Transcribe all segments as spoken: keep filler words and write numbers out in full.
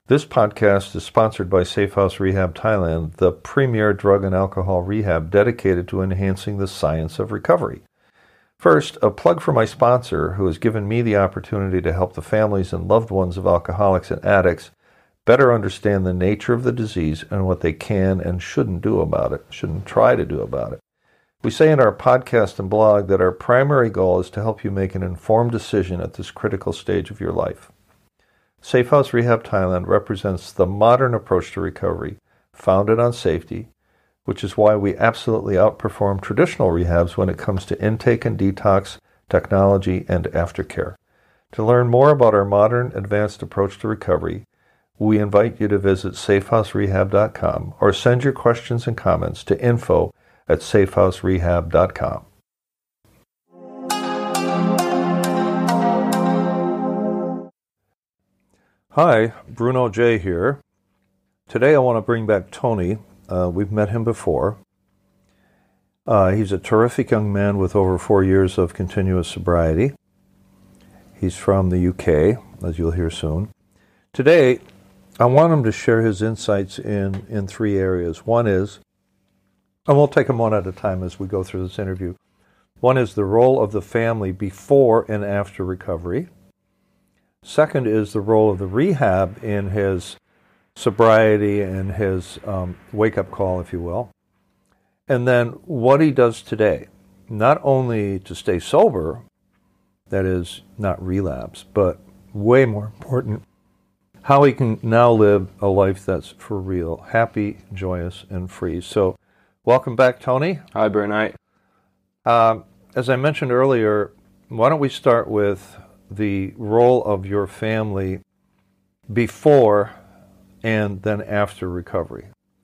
This podcast is sponsored by Safehouse Rehab Thailand, the premier drug and alcohol rehab dedicated to enhancing the science of recovery. First, a plug for my sponsor, who has given me the opportunity to help the families and loved ones of alcoholics and addicts better understand the nature of the disease and what they can and shouldn't do about it, shouldn't try to do about it. We say in our podcast and blog that our primary goal is to help you make an informed decision at this critical stage of your life. Safehouse Rehab Thailand represents the modern approach to recovery, founded on safety, which is why we absolutely outperform traditional rehabs when it comes to intake and detox, technology, and aftercare. To learn more about our modern, advanced approach to recovery, we invite you to visit safehouse rehab dot com or send your questions and comments to info at safehouse rehab dot com. Hi, Bruno J. here. Today I want to bring back Tony. Uh, we've met him before. Uh, he's a terrific young man with over four years of continuous sobriety. He's from the U K, as you'll hear soon. Today, I want him to share his insights in, in three areas. One is, and we'll take them one at a time as we go through this interview. One is the role of the family before and after recovery. Second is the role of the rehab in his sobriety and his um, wake-up call, if you will. And then what he does today, not only to stay sober, that is, not relapse, but way more important, how he can now live a life that's for real, happy, joyous, and free. So welcome back, Tony. Hi, Bruno. Um, as I mentioned earlier, why don't we start with the role of your family before and then after recovery?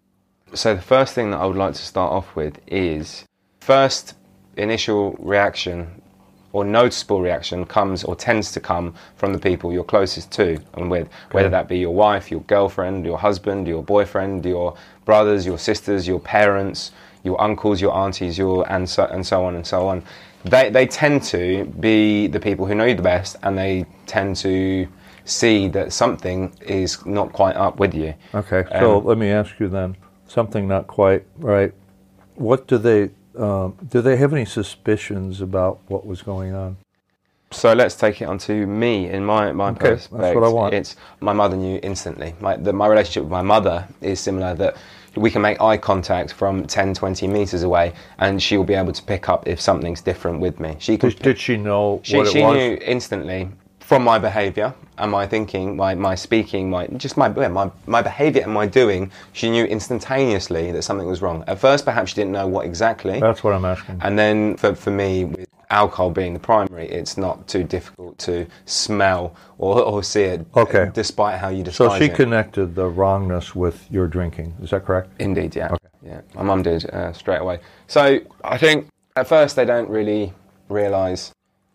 So the first thing that I would like to start off with is, first initial reaction or noticeable reaction comes or tends to come from the people you're closest to and with, okay. Whether that be your wife, your girlfriend, your husband, your boyfriend, your brothers, your sisters, your parents, your uncles, your aunties, your and so, and so on and so on. They they tend to be the people who know you the best, and they tend to see that something is not quite up with you. Okay, so um, let me ask you then, something not quite right. What do they, um, do they have any suspicions about what was going on? So let's take it onto me in my, my okay, perspective. That's what I want. It's, my mother knew instantly. My, the, my relationship with my mother is similar, that we can make eye contact from ten, twenty metres away, and she will be able to pick up if something's different with me. She could did, did she know she, what it she was? She knew instantly from my behaviour and my thinking, my, my speaking, my just my, my my behaviour and my doing. She knew instantaneously that something was wrong. At first, perhaps she didn't know what exactly. That's what I'm asking. And then for, for me, with alcohol being the primary, it's not too difficult to smell or, or see it, okay. despite how you disguise it. So she it. connected the wrongness with your drinking. Is that correct? Indeed, yeah. Okay. Yeah, my mum did uh, straight away. So I think at first they don't really realise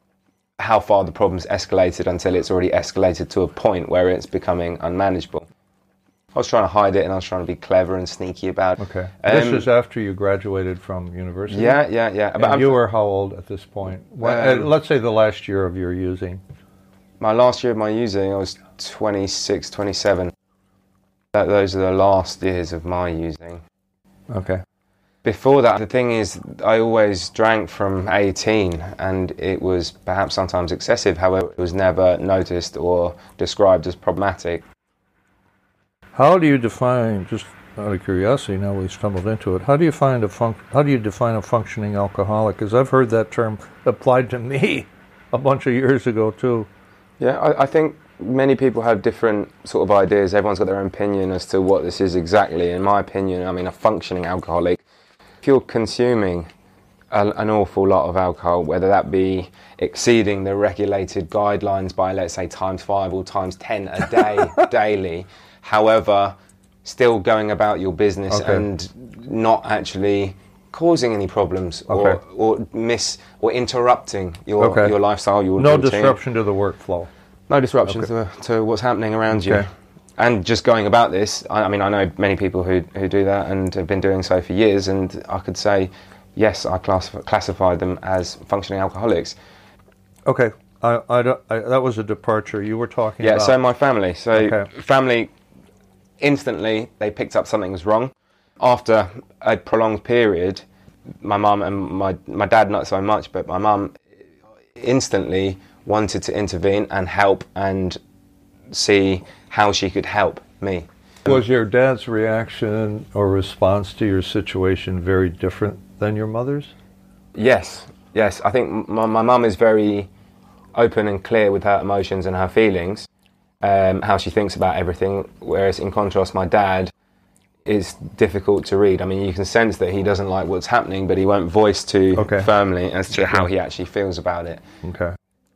how far the problem's escalated until it's already escalated to a point where it's becoming unmanageable. I was trying to hide it, and I was trying to be clever and sneaky about it. Okay. Um, this is after you graduated from university? Yeah, yeah, yeah. And but you were how old at this point? Well, um, uh, let's say the last year of your using. My last year of my using, I was twenty-six, twenty-seven. That, those are the last years of my using. Okay. Before that, the thing is, I always drank from eighteen, and it was perhaps sometimes excessive. However, it was never noticed or described as problematic. How do you define, just out of curiosity, now we stumbled into it, how do you find a func- how do you define a functioning alcoholic? Because I've heard that term applied to me a bunch of years ago too. Yeah, I, I think many people have different sort of ideas. Everyone's got their own opinion as to what this is exactly. In my opinion, I mean, a functioning alcoholic, if you're consuming a, an awful lot of alcohol, whether that be exceeding the regulated guidelines by, let's say, times five or times ten a day, daily, however, still going about your business okay. and not actually causing any problems or, okay. or miss or interrupting your okay. your lifestyle, your no routine. disruption to the workflow. No disruption okay. to, to what's happening around okay. you. And just going about this, I, I mean, I know many people who who do that and have been doing so for years, and I could say, yes, I classify, classify them as functioning alcoholics. Okay, I, I, don't, I that was a departure. You were talking yeah, about... so my family. So okay. family, instantly they picked up something was wrong. After a prolonged period, my mum and my, my dad not so much, but my mum instantly wanted to intervene and help and see how she could help me. Was your dad's reaction or response to your situation very different than your mother's? Yes, yes. I think my, my mum is very open and clear with her emotions and her feelings, um, how she thinks about everything, whereas in contrast my dad is difficult to read. I mean, you can sense that he doesn't like what's happening, but he won't voice too okay. firmly as to how he actually feels about it. Okay.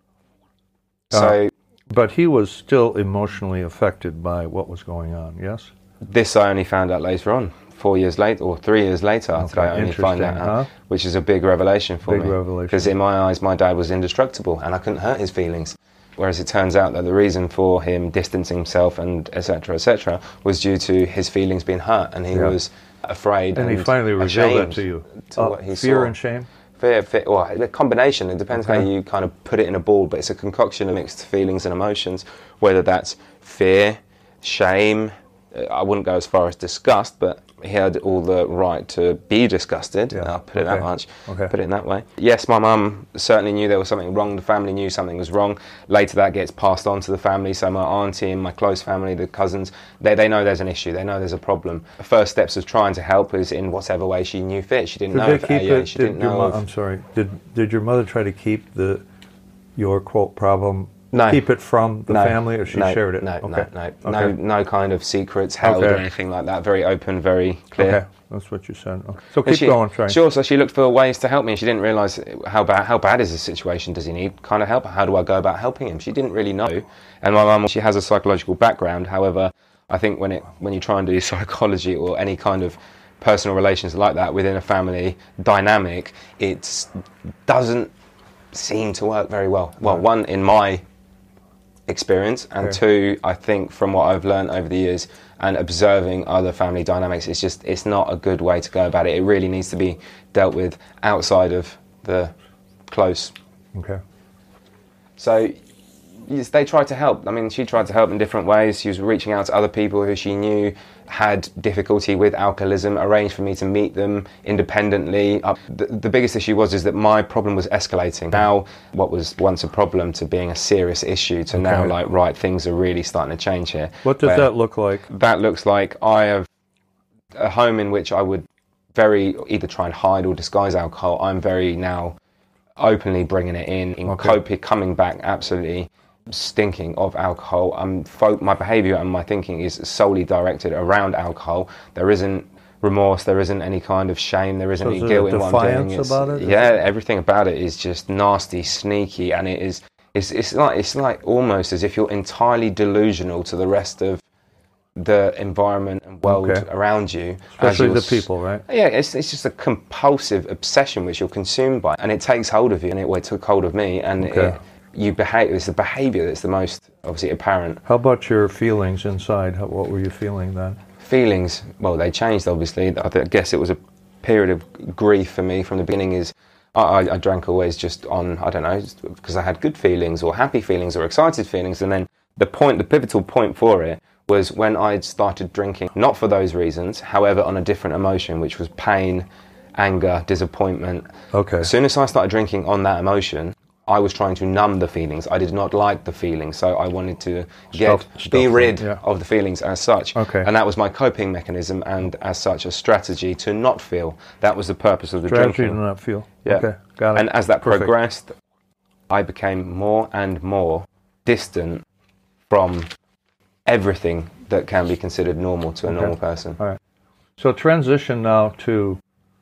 So, uh, but he was still emotionally affected by what was going on, yes? This I only found out later on, four years later, or three years later, okay. did I only find that out, huh? which is a big revelation for big me. revelation. Because in my eyes, my dad was indestructible, and I couldn't hurt his feelings. Whereas it turns out that the reason for him distancing himself and et cetera, et cetera, was due to his feelings being hurt, and he yeah. was afraid and, and he finally revealed that to you. To uh, what he fear saw. and shame? Fear, fear, well, a combination. It depends okay. how you kind of put it in a ball, but it's a concoction of mixed feelings and emotions, whether that's fear, shame. I wouldn't go as far as disgust, but he had all the right to be disgusted. Yeah. I'll put it okay. that much. Okay. Put it in that way. Yes, my mum certainly knew there was something wrong. The family knew something was wrong. Later, that gets passed on to the family. So my auntie and my close family, the cousins, they they know there's an issue. They know there's a problem. The first steps of trying to help is in whatever way she knew fit. She didn't did know they if keep A A, it, she did didn't your know. Mo- of, I'm sorry. Did did your mother try to keep the your quote problem? No. Keep it from the no. family, or she no. shared it? No, okay. no, no, okay. no, no kind of secrets held okay. or anything like that. Very open, very clear. Okay, that's what you said. Okay. So keep she, going, sorry. Sure. So she looked for ways to help me. She didn't realise how bad how bad is the situation. Does he need kind of help? How do I go about helping him? She didn't really know. And my mum, she has a psychological background. However, I think when it when you try and do psychology or any kind of personal relations like that within a family dynamic, it doesn't seem to work very well. Well, right. one in my experience, and okay. two, I think from what I've learned over the years and observing other family dynamics, it's just it's not a good way to go about it. It really needs to be dealt with outside of the close. Okay. So yes, they tried to help. I mean, she tried to help in different ways. She was reaching out to other people who she knew had difficulty with alcoholism, arranged for me to meet them independently. Uh, the, the biggest issue was is that my problem was escalating. Now, what was once a problem to being a serious issue to okay. now, like, right, things are really starting to change here. What does that look like? That looks like I have a home in which I would very either try and hide or disguise alcohol. I'm very now openly bringing it in, in okay. coping, coming back absolutely stinking of alcohol. Um, fo- my behaviour and my thinking is solely directed around alcohol. There isn't remorse, there isn't any kind of shame, there isn't so any is guilt it in what I'm doing. Defiance about it? Yeah, everything about it is just nasty, sneaky, and it is. It's, it's like it's like almost as if you're entirely delusional to the rest of the environment and world okay. around you. Especially the people, right? Yeah, it's it's just a compulsive obsession which you're consumed by, and it takes hold of you, and it, well, it took hold of me, and okay. it, you behave. It's the behaviour that's the most obviously apparent. How about your feelings inside? How, what were you feeling then? Feelings, well, they changed obviously. I, th- I guess it was a period of grief for me from the beginning. Is I, I drank always just on, I don't know, because I had good feelings or happy feelings or excited feelings, and then the point, the pivotal point for it was when I'd started drinking, not for those reasons, however, on a different emotion, which was pain, anger, disappointment. Okay. As soon as I started drinking on that emotion, I was trying to numb the feelings. I did not like the feelings, so I wanted to get Stuff, be stuff rid yeah. of the feelings as such. Okay. And that was my coping mechanism, and as such, a strategy to not feel. That was the purpose of the strategy drinking. to not feel. Yeah. Okay, got it. And as that Perfect. progressed, I became more and more distant from everything that can be considered normal to a okay. normal person. All right. So transition now to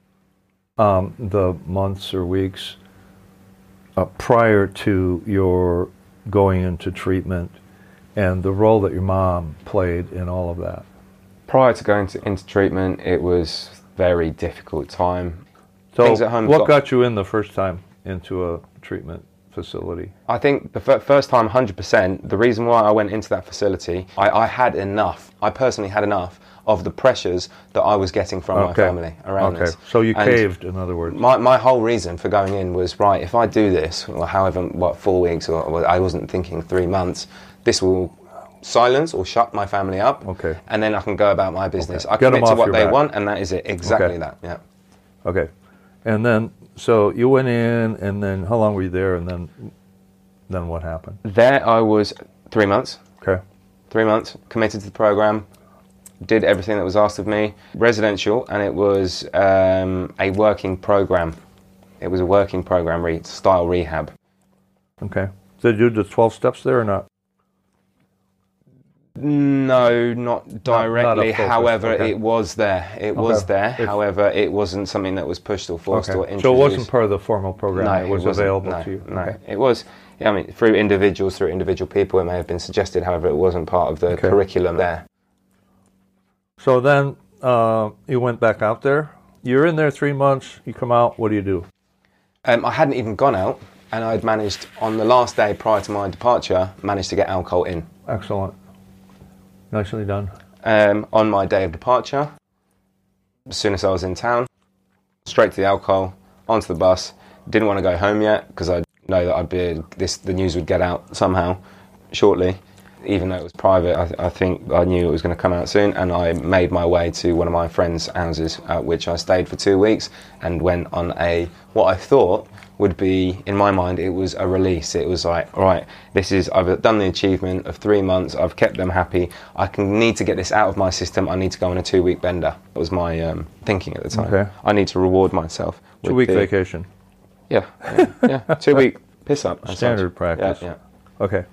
um, the months or weeks uh, prior to your going into treatment and the role that your mom played in all of that. Prior to going to, into treatment, it was a very difficult time. So Things at home what got, got you in the first time into a treatment facility? I think the f- first time, one hundred percent, the reason why I went into that facility, I, I had enough, I personally had enough of the pressures that I was getting from okay. my family around okay. this. So you and caved, in other words. My my whole reason for going in was, right, if I do this, or however, what, four weeks, or, or I wasn't thinking three months, this will silence or shut my family up. Okay. And then I can go about my business. Okay. I Get 'em commit to off what your they back. want, and that is it. Exactly Okay. that. Yeah. Okay. And then, so you went in, and then how long were you there, and then, then what happened? There I was three months. Okay. Three months, committed to the program, did everything that was asked of me. Residential, and it was um, a working program. It was a working program re- style rehab. Okay. Did you do the twelve steps there or not? No, not directly. a focus, However, okay. it was there. It was Okay. there. It's- However, it wasn't something that was pushed or forced or Okay. introduced. So it wasn't part of the formal program. No, it was wasn't. available no, to you. No, Okay. it was. Yeah, I mean, through individuals, through individual people, it may have been suggested. However, it wasn't part of the Okay. curriculum there. So then uh, you went back out there. You're in there three months. You come out. What do you do? Um, I hadn't even gone out, and I'd managed on the last day prior to my departure, managed to get alcohol in. Excellent. Nicely done. Um, on my day of departure, as soon as I was in town, straight to the alcohol, onto the bus. Didn't want to go home yet because I know that I'd be this. The news would get out somehow shortly, even though it was private. I, th- I think I knew it was going to come out soon, and I made my way to one of my friends' houses, at which I stayed for two weeks and went on a what I thought would be, in my mind, it was a release. It was like, all right, this is, I've done the achievement of three months, I've kept them happy, I can need to get this out of my system, I need to go on a two-week bender. That was my um, thinking at the time. Okay. I need to reward myself. with Two-week the- vacation. Yeah, yeah, yeah. two-week piss-up. as Standard such. practice. Yeah, yeah. Okay.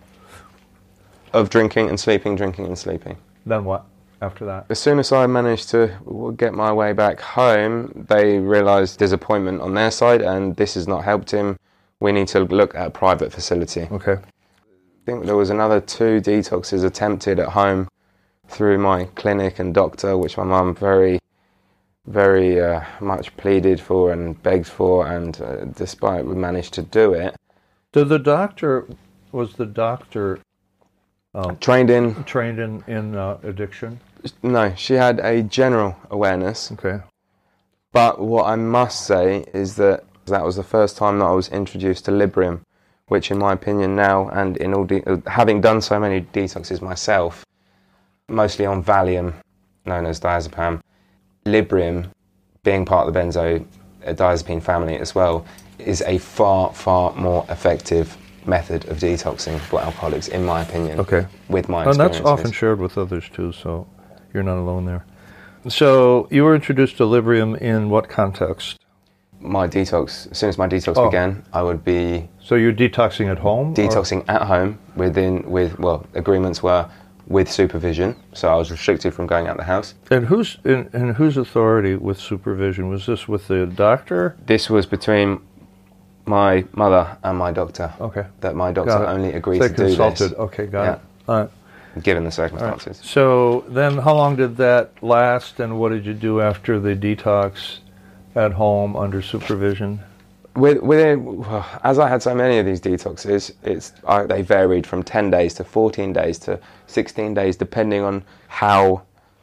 Of drinking and sleeping, drinking and sleeping. Then what after that? As soon as I managed to get my way back home, they realised disappointment on their side, and this has not helped him. We need to look at a private facility. Okay. I think there was another two detoxes attempted at home through my clinic and doctor, which my mum very, very uh, much pleaded for and begged for, and uh, despite we managed to do it. Did the doctor, was the doctor Trained in, trained in, in uh, addiction? no, she had a general awareness. Okay. But what I must say is that that was the first time that I was introduced to Librium, which in my opinion now, and in all de- having done so many detoxes myself, mostly on Valium, known as diazepam, Librium, being part of the benzodiazepine family as well, is a far, far more effective method of detoxing for alcoholics, in my opinion. Okay. With my And experience. that's often shared with others too, so you're not alone there. So you were introduced to Librium in what context? My detox, as soon as my detox Oh. began, I would be So you're detoxing at home? or- detoxing at home within, with, well, agreements were with supervision, so I was restricted from going out the house. And whose in, and whose authority with supervision? Was this with the doctor? This was between my mother and my doctor. Okay. That my doctor Got it. only agreed They to do consulted. this, Okay, got Yeah. it. All right. given the circumstances. So then how long did that last, and what did you do after the detox at home under supervision? With, within, well, as I had so many of these detoxes, it's I, they varied from ten days to fourteen days to sixteen days, depending on how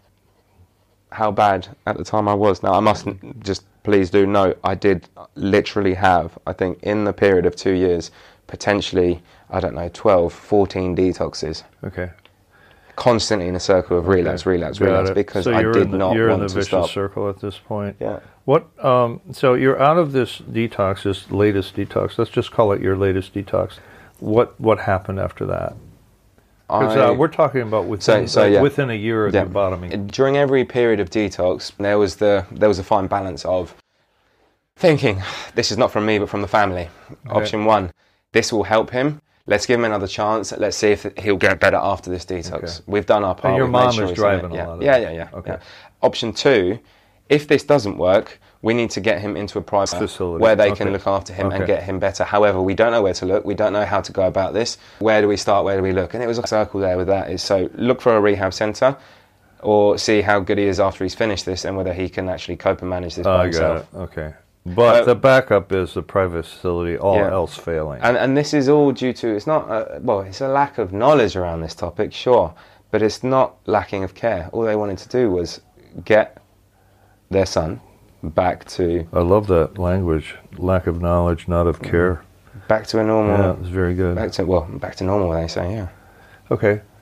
how bad at the time I was. Now, I mustn't just please do note, I did literally have, I think, in the period of two years, potentially, I don't know, twelve, fourteen detoxes. Okay. Constantly in a circle of relapse, Okay. relapse, Got relapse, it. because so I you're did in the, not you're want in the to vicious stop. circle at this point. Yeah. What? Um, so you're out of this detox, this latest detox. Let's just call it your latest detox. What What happened after that? Because I- uh, we're talking about within, So- so, like, yeah. within a year of Yeah. your bottoming. During every period of detox, there was the there was a fine balance of thinking, this is not from me but from the family. Okay. Option one, this will help him. Let's give him another chance. Let's see if he'll get better after this detox. Okay. We've done our part. your We've made mom sure is he's done it. driving a yeah. lot of yeah, it. yeah, yeah, Okay. yeah. Option two, if this doesn't work, we need to get him into a private Facility. where they Okay. can look after him and Okay. get him better. However, we don't know where to look. We don't know how to go about this. Where do we start? Where do we look? And it was a circle there with that. Is so look for a rehab centre, or see how good he is after he's finished this and whether he can actually cope and manage this Oh, by I himself. got it. Okay. But Uh, the backup is the private facility, all Yeah. else failing. And and this is all due to, it's not, a, well, it's a lack of knowledge around this topic, sure, but it's not lacking of care. All they wanted to do was get their son back to I love that language. Lack of knowledge, not of care. back to a normal, Yeah, it's very good. back to, well, back to normal, they say, yeah. Okay.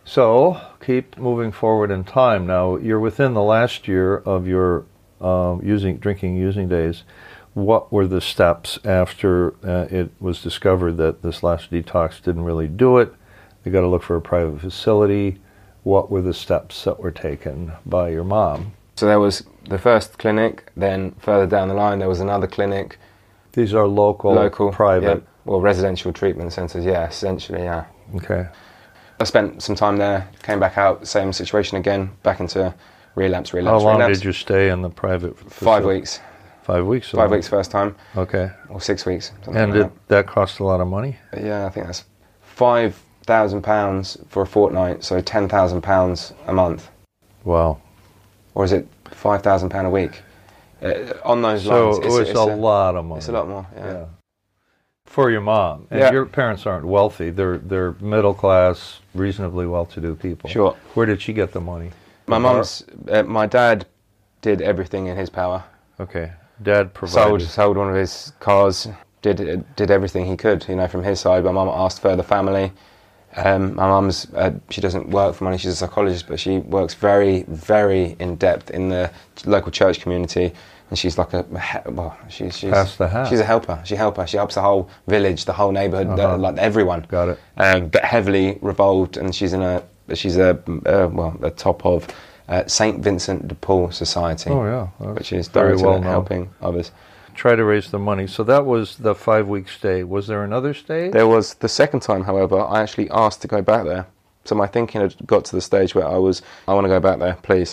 So keep moving forward in time. Now you're within the last year of your um, using drinking using days. What were the steps after uh, it was discovered that this last detox didn't really do it? They got to look for a private facility. What were the steps that were taken by your mom? So there was the first clinic, then further down the line there was another clinic. These are local, local private? Yeah, well, residential treatment centres, yeah, essentially, yeah. Okay. I spent some time there, came back out, same situation again, back into relapse, relapse, How long relapse. did you stay in the private facility? Five weeks. Five weeks? Five weeks first time. Okay. Or six weeks. And like did that. that cost a lot of money? Yeah, I think that's five thousand pounds for a fortnight, so ten thousand pounds a month. Wow. Or is it five thousand pounds a week? Uh, on those so lines. So it was it's a, a lot of money. It's a lot more, yeah. yeah. For your mom. And yeah. your parents aren't wealthy. They're they're middle class, reasonably well-to-do people. Sure. Where did she get the money? My mum's, uh, my dad did everything in his power. Okay. Dad provided. Sold, sold one of his cars, did did everything he could, you know, from his side. My mum asked for the family. Um, my mum's, uh, she doesn't work for money, she's a psychologist, but she works very, very in-depth in the local church community. And she's like a, well, she's she's, Pass the hat. she's a helper. She help her. She helps the whole village, the whole neighbourhood, Uh-huh. the, like everyone. Got it. Um, but heavily revolved, and she's in a, she's a, uh, well, the top of uh, Saint Vincent de Paul Society. Oh yeah, that's which is very directed well at known. helping others. Try to raise the money. So that was the five-week stay. Was there another stay? There was the second time, however, I actually asked to go back there. So my thinking had got to the stage where I was, I want to go back there, please.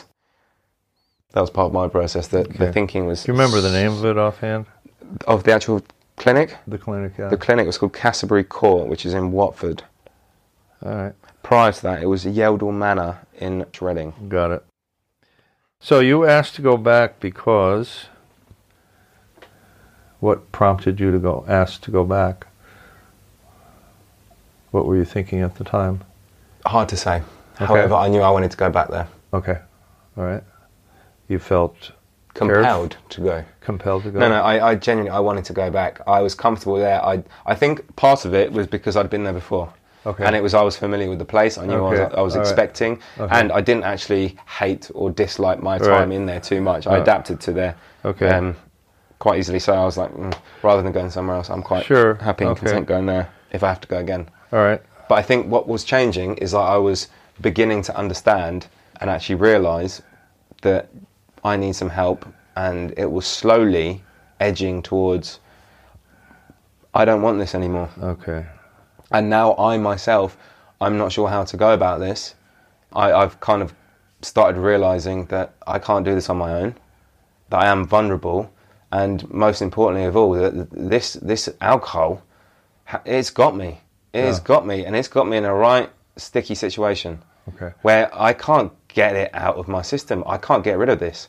That was part of my process. That Okay. the thinking was. Do you remember the name of it offhand? Of the actual clinic? The clinic, yeah. The clinic was called Castlebury Court, which is in Watford. All right, Prior to that, it was Yeldall Manor in Reading. got it. So you asked to go back because what prompted you to go ask to go back? What were you thinking at the time? Hard to say. Okay. However, I knew I wanted to go back there. Okay, all right. You felt Compelled cared? to go. compelled to go? No, no, I, I genuinely, I wanted to go back. I was comfortable there. I, I think part of it was because I'd been there before. Okay. And it was, I was familiar with the place. I knew Okay. what I was, I was All right. expecting. Okay. And I didn't actually hate or dislike my Right. time in there too much. I Right. adapted to there Okay. um, quite easily. So I was like, mm, rather than going somewhere else, I'm quite Sure. happy and Okay. content going there if I have to go again. All right. But I think what was changing is that I was beginning to understand and actually realise that I need some help, and it was slowly edging towards, I don't want this anymore. Okay. And now I myself, I'm not sure how to go about this. I, I've kind of started realising that I can't do this on my own, that I am vulnerable, and most importantly of all, that this this alcohol, ha- it's got me. It's Yeah. got me, and it's got me in a right sticky situation Okay. where I can't get it out of my system. I can't get rid of this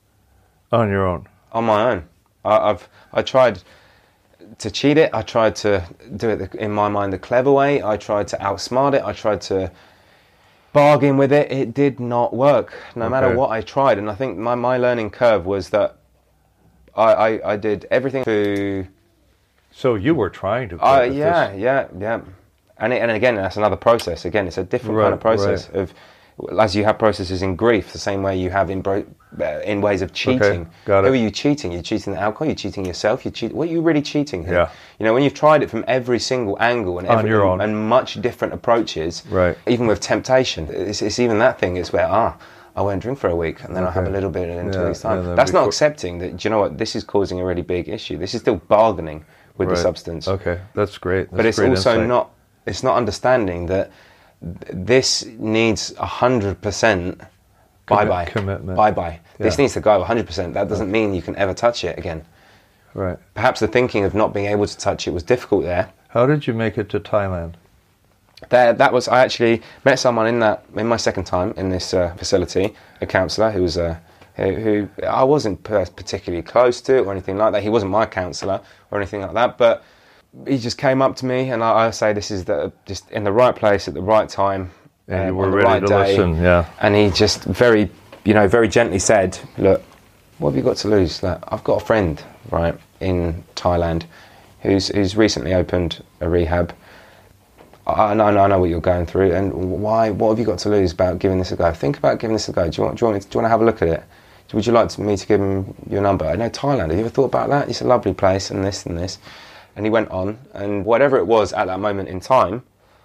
On your own. on my own. I, I've I tried to cheat it. I tried to do it the, in my mind the clever way. I tried to outsmart it. I tried to bargain with it. It did not work, no Okay. matter what I tried. And I think my, my learning curve was that I, I, I did everything to... So you were trying to. Uh, quit with yeah, this. yeah, yeah. And, it, and again, that's another process. Again, it's a different Right, kind of process right. of... As you have processes in grief, the same way you have in bro- uh, in ways of cheating. got it. Who are you cheating? You're cheating the alcohol. You're cheating yourself. You cheat. What are you really cheating here? Yeah. You know, when you've tried it from every single angle and On every, your own. and much different approaches. Right. Even with temptation, it's, it's even that thing. It's where ah, I won't drink for a week and then I'll have Okay. a little bit in two Yeah, weeks time. and then That's not before- accepting that. Do you know what? This is causing a really big issue. This is still bargaining with the Right. substance. Okay, that's great. That's But it's great also insight. not. It's not understanding that th- this needs a hundred percent. Bye bye. commitment. Bye bye. This Yeah. needs to go a hundred percent. That doesn't mean you can ever touch it again. Right. Perhaps the thinking of not being able to touch it was difficult there. How did you make it to Thailand? There, that was. I actually met someone in that in my second time in this uh, facility, a counsellor who was a. Who, who I wasn't per- particularly close to or anything like that. He wasn't my counsellor or anything like that, but he just came up to me, and I, I say this is the just in the right place at the right time, And you um, were on the ready right to day. listen, yeah. And he just very, you know, very gently said, "Look, what have you got to lose? Like, I've got a friend, right, in Thailand, who's who's recently opened a rehab. I know, I know what you're going through, and why? What have you got to lose about giving this a go? Think about giving this a go. Do you want? Do you want, to, do you want to have a look at it? Would you like to, me to give him your number? I know Thailand. Have you ever thought about that? It's a lovely place, and this and this. And he went on, and whatever it was at that moment in time,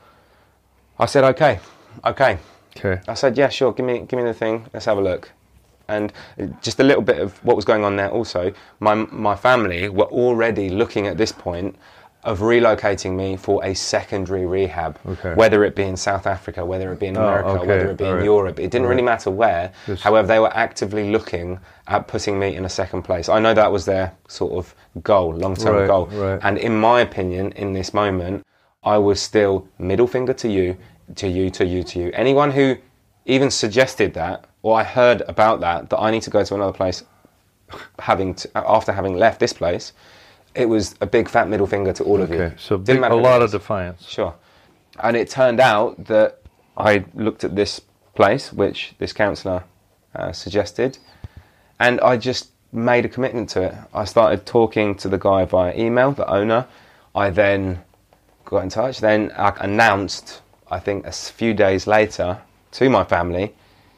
I said, okay, okay. Okay. I said, yeah, sure. Give me, give me the thing. Let's have a look. And just a little bit of what was going on there. Also, my my family were already looking at this point of relocating me for a secondary rehab, okay. whether it be in South Africa, whether it be in America, oh, okay. whether it be All in right. Europe. It didn't All really right. matter where. Just However, they were actively looking at putting me in a second place. I know that was their sort of goal, long-term right, goal. Right. And in my opinion, in this moment, I was still middle finger to you, to you, to you, to you. Anyone who even suggested that, or I heard about that, that I need to go to another place having to, after having left this place, it was a big fat middle finger to all of you. Okay, so Didn't big, matter a who lot it of was. defiance. Sure. And it turned out that I looked at this place, which this counsellor uh, suggested, and I just made a commitment to it. I started talking to the guy via email, the owner. I then got in touch. Then I announced, I think a few days later, to my family,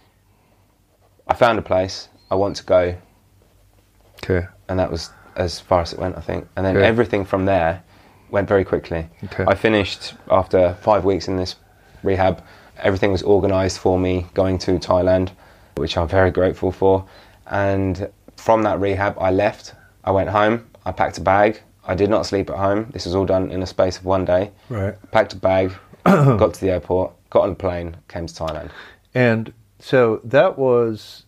I found a place, I want to go. Okay. And that was as far as it went, I think. And then okay. everything from there went very quickly. Okay. I finished after five weeks in this rehab. Everything was organised for me going to Thailand, which I'm very grateful for. And from that rehab, I left. I went home. I packed a bag. I did not sleep at home. This was all done in a space of one day. Right. Packed a bag, got to the airport, got on a plane, came to Thailand. And so that was,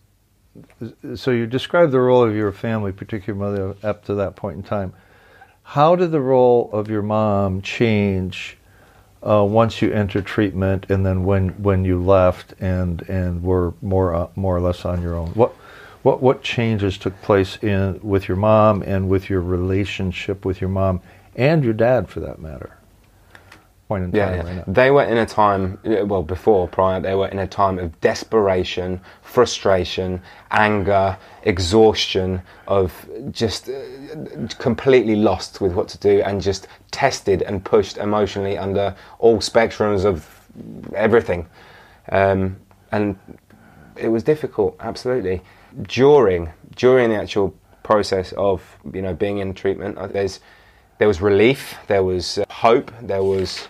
so you described the role of your family, particularly your mother, up to that point in time. How did the role of your mom change uh, once you entered treatment, and then when, when you left and and were more uh, more or less on your own? What what what changes took place in with your mom and with your relationship with your mom and your dad, for that matter? Point in time Yeah, yeah. right now. They were in a time, well, before, prior, they were in a time of desperation, frustration, anger, exhaustion, of just uh, completely lost with what to do, and just tested and pushed emotionally under all spectrums of everything. Um, and it was difficult, absolutely. During, during the actual process of, you know, being in treatment, uh, there's, there was relief, there was uh, hope, there was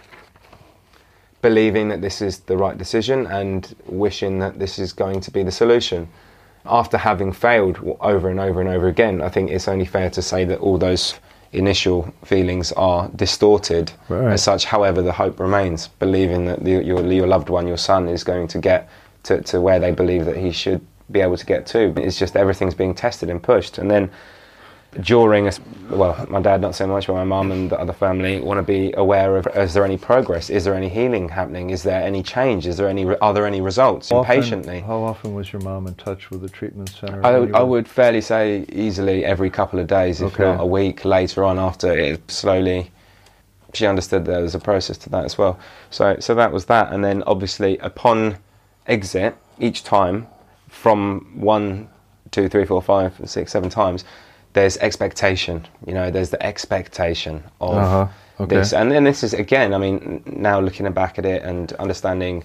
believing that this is the right decision and wishing that this is going to be the solution. After having failed over and over and over again, I think it's only fair to say that all those initial feelings are distorted right. as such. However, the hope remains, believing that the, your, your loved one, your son, is going to get to, to where they believe that he should be able to get to. It's just everything's being tested and pushed. And then during, a, well, my dad not so much, but my mum and the other family want to be aware of, is there any progress? Is there any healing happening? Is there any change? Is there any, are there any results? How often, Impatiently. How often was your mom in touch with the treatment center? I, I would fairly say easily every couple of days, if okay. not a week later on, after it slowly, she understood there was a process to that as well. So, so that was that. And then obviously upon exit, each time, from one, two, three, four, five, six, seven times, there's expectation, you know, there's the expectation of uh-huh. okay. this. And then this is, again, I mean, now looking back at it and understanding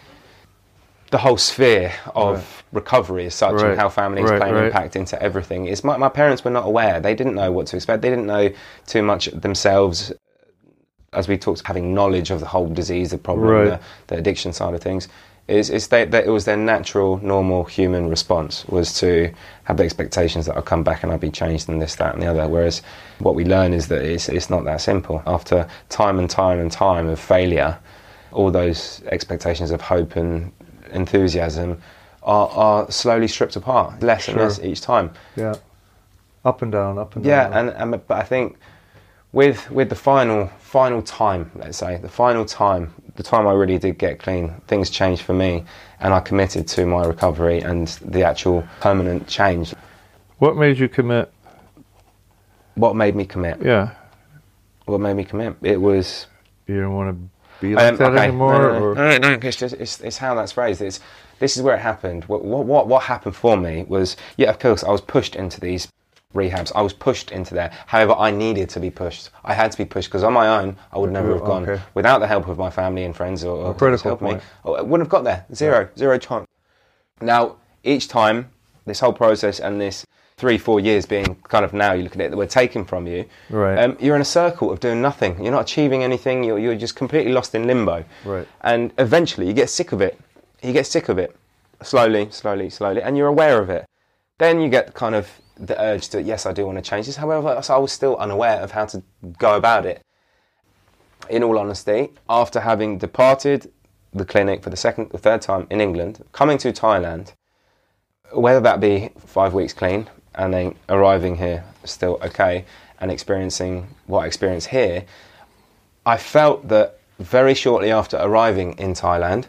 the whole sphere of right. recovery as such, right. and how families right, play an right. impact into everything. Is my, my parents were not aware. They didn't know what to expect. They didn't know too much themselves, as we talked, having knowledge of the whole disease, the problem, right. the, the addiction side of things. Is is they, that it was their natural, normal human response, was to have the expectations that I'll come back and I'll be changed and this, that and the other. Whereas what we learn is that it's, it's not that simple. After time and time and time of failure, all those expectations of hope and enthusiasm are, are slowly stripped apart, less sure. and less each time. Yeah, up and down, up and yeah, down. Yeah, and, and but I think with with the final final time, let's say, the final time, the time I really did get clean, things changed for me, and I committed to my recovery and the actual permanent change. What made you commit? What made me commit? Yeah. What made me commit? It was... You didn't want to be like um, that okay. anymore? No, no, or? no, no, no, it's just, it's, it's how that's phrased. It's, this is where it happened. What, what, what happened for me was, yeah, of course, I was pushed into these rehabs. I was pushed into there. However, I needed to be pushed. I had to be pushed because on my own, I would never have gone. Okay. Without the help of my family and friends or, or critical help me, point. I wouldn't have got there. Zero, yeah. zero chance. Now, each time, this whole process and this three, four years being kind of now, you look at it, that we're taken from you, right. um, you're in a circle of doing nothing. You're not achieving anything. You're, you're just completely lost in limbo. Right. And eventually, you get sick of it. You get sick of it. Slowly, slowly, slowly. And you're aware of it. Then you get kind of the urge to, yes, I do want to change this. However, I was still unaware of how to go about it. In all honesty, after having departed the clinic for the second or third time in England, coming to Thailand, whether that be five weeks clean and then arriving here still okay and experiencing what I experienced here, I felt that very shortly after arriving in Thailand,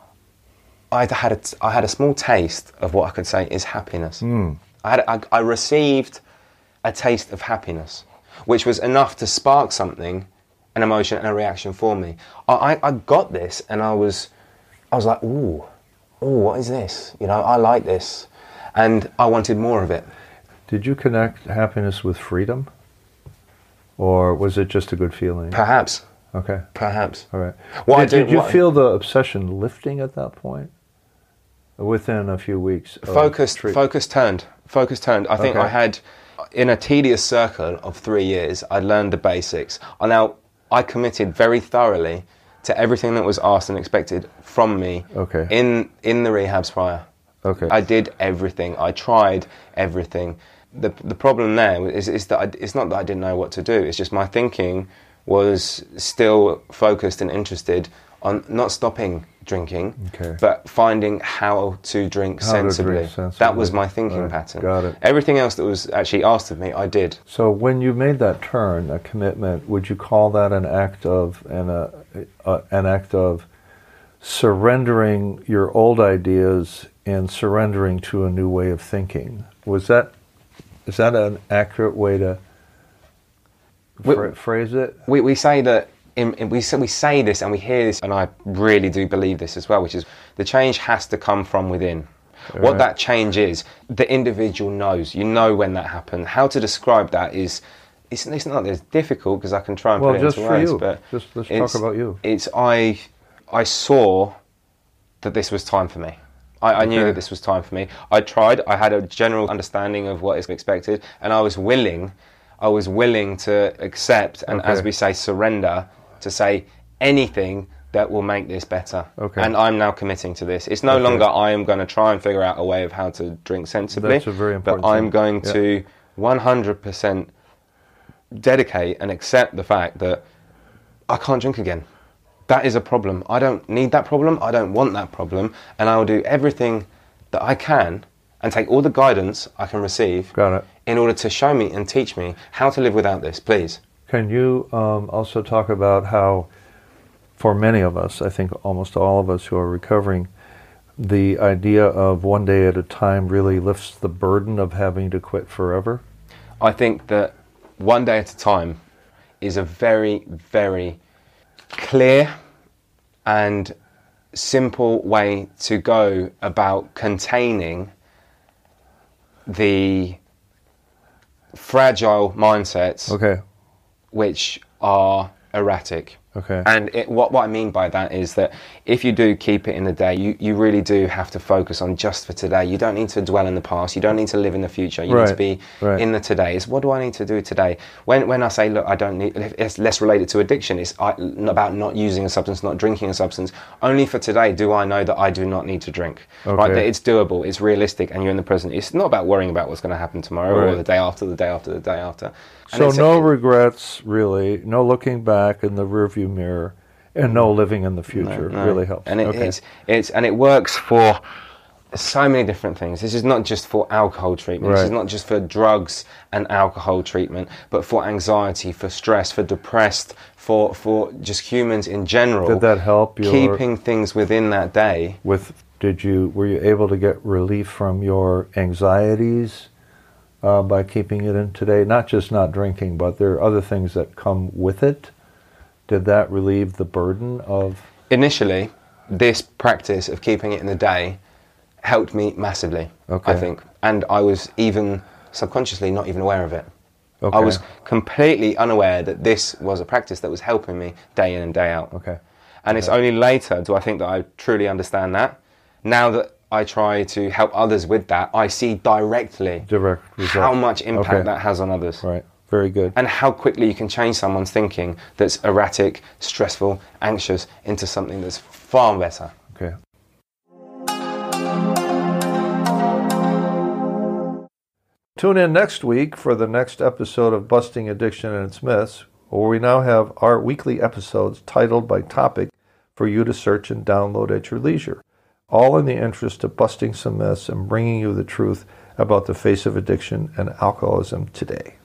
I had a, I had a small taste of what I could say is happiness. Mm. I, had, I, I received a taste of happiness, which was enough to spark something, an emotion and a reaction for me. I, I, I got this and I was, I was like, ooh, ooh, what is this? You know, I like this. And I wanted more of it. Did you connect happiness with freedom? Or was it just a good feeling? Perhaps. Okay. Perhaps. All right. What did, I do, did you what feel the obsession lifting at that point? Within a few weeks? of Focus, treat- focus turned. Focus turned. I think Okay. I had, in a tedious circle of three years, I learned the basics. And now, I committed very thoroughly to everything that was asked and expected from me Okay. in, in the rehabs prior. Okay. I did everything. I tried everything. The the problem there is, is that I, it's not that I didn't know what to do. It's just my thinking was still focused and interested on not stopping drinking, Okay. but finding how to drink, How to drink sensibly. sensibly. That was my thinking Right. pattern. Got it. Everything else that was actually asked of me, I did. So when you made that turn, a commitment, would you call that an act of an, uh, uh, an act of surrendering your old ideas and surrendering to a new way of thinking? Was that is that an accurate way to fra- We- phrase it? We we say that in, in, we say we say this and we hear this, and I really do believe this as well, which is the change has to come from within. All What right. that change is, the individual knows. You know when that happened. How to describe that is, it's, it's not as difficult because I can try and Well, put it just into for words. you. But Just let's it's- talk about you. It's I, I saw that this was time for me. I, I knew Okay. that this was time for me. I tried. I had a general understanding of what is expected, and I was willing. I was willing to accept and, Okay. as we say, surrender to say anything that will make this better. Okay. And I'm now committing to this. It's no Okay. longer I am going to try and figure out a way of how to drink sensibly. That's a very important But I'm thing. going Yeah. to one hundred percent dedicate and accept the fact that I can't drink again. That is a problem. I don't need that problem. I don't want that problem. And I will do everything that I can and take all the guidance I can receive Got it. in order to show me and teach me how to live without this, please. Can you um, also talk about how, for many of us, I think almost all of us who are recovering, the idea of one day at a time really lifts the burden of having to quit forever? I think that one day at a time is a very, very clear and simple way to go about containing the fragile mindsets Okay. which are erratic. Okay. And it, what, what I mean by that is that if you do keep it in the day, you, you really do have to focus on just for today. You don't need to dwell in the past. You don't need to live in the future. You Right, need to be right. in the today. It's what do I need to do today? When when I say, look, I don't need, it's less related to addiction. It's I, about not using a substance, not drinking a substance. Only for today do I know that I do not need to drink. Right? Okay. That it's doable, it's realistic, and you're in the present. It's not about worrying about what's going to happen tomorrow Right. or the day after, the day after, the day after. And So it's- no regrets, really, no looking back in the rearview mirror, and no living in the future No. really helps. And it, okay. it's it's and it works for so many different things. This is not just for alcohol treatment. This is Right. not just for drugs and alcohol treatment, but for anxiety, for stress, for depressed, for for just humans in general. Did that help your keeping things within that day? with did you were you able to get relief from your anxieties uh, by keeping it in today? Not just not drinking, but there are other things that come with it. Did that relieve the burden of? Initially, this practice of keeping it in the day helped me massively, Okay. I think. And I was even subconsciously not even aware of it. Okay. I was completely unaware that this was a practice that was helping me day in and day out. Okay. And okay. it's only later do I think that I truly understand that. Now that I try to help others with that, I see directly Direct result. how much impact okay. that has on others. Right. Very good. And how quickly you can change someone's thinking that's erratic, stressful, anxious into something that's far better. Okay. Tune in next week for the next episode of Busting Addiction and Its Myths, where we now have our weekly episodes titled by topic for you to search and download at your leisure, all in the interest of busting some myths and bringing you the truth about the face of addiction and alcoholism today.